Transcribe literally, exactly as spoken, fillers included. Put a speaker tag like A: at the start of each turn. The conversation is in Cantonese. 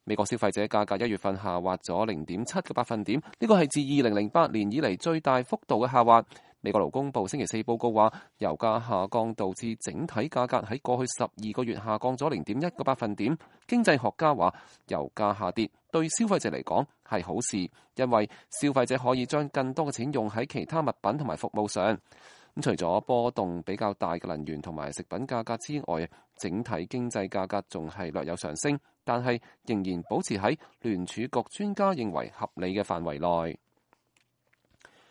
A: 美國消費者價格一月份下滑咗零點七個百分點，呢個係自二零零八年以嚟最大幅度嘅下滑。美國勞工部星期四報告話，油價下降導致整體價格喺過去十二個月下降咗零點一個百分點。經濟學家話，油價下跌對消費者嚟講係好事，因為消費者可以將更多嘅錢用喺其他物品同埋服務上。咁除咗波動比較大嘅能源同埋食品價格之外，整體經濟價格仲係略有上升，但係仍然保持喺聯儲局專家認為合理嘅範圍內。